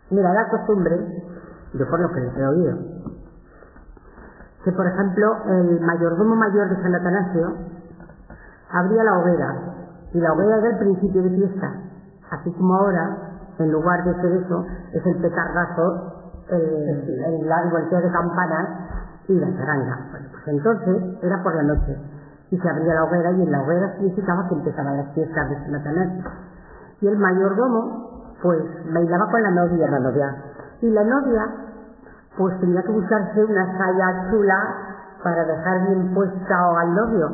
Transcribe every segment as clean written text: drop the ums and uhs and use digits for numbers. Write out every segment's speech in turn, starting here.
Mira, la costumbre, yo por lo que he oído, que por ejemplo el mayordomo mayor de San Atanasio abría la hoguera, y la hoguera era el principio de fiesta, así como ahora, en lugar de ser eso, es el petardazo, el largo, el de campanas y la charanga. Bueno, pues entonces era por la noche, y se abría la hoguera, y en la hoguera significaba que empezaban las fiestas de San Atanasio. Y el mayordomo, pues, bailaba con la novia, y la novia, pues tenía que buscarse una saya chula para dejar bien puesta al novio.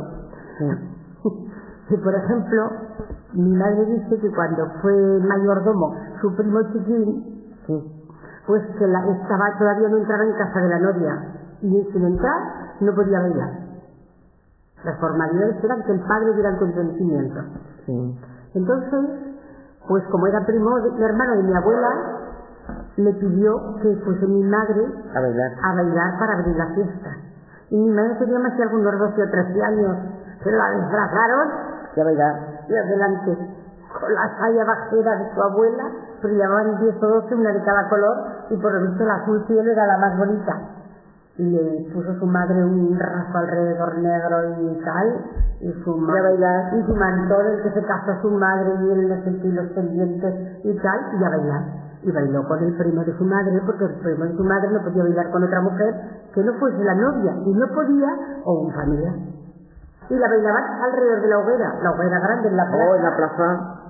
Y por ejemplo, mi madre dice que cuando fue mayordomo su primo chiquín, pues que todavía no entraba en casa de la novia, y sin entrar no podía bailar. Las formalidades eran que el padre diera el consentimiento. Entonces, pues como era primo hermano de mi abuela, le pidió que fuese mi madre a bailar para abrir la fiesta. Y mi madre tenía más que algunos 12 o 13 años, pero la disfrazaron y adelante con la saya bajera de su abuela, pero llevaban 10 o 12, una de cada color, y por lo visto la azul cielo era la más bonita. Y le puso su madre un raso alrededor negro y tal, y su mantón, el que se casó su madre, y él le sentí los pendientes y tal, y a bailar. Y bailó con el primo de su madre, porque el primo de su madre no podía bailar con otra mujer que no fuese la novia, y no podía, o un familiar. Y la bailaban alrededor de la hoguera grande en la plaza. Oh, en la plaza.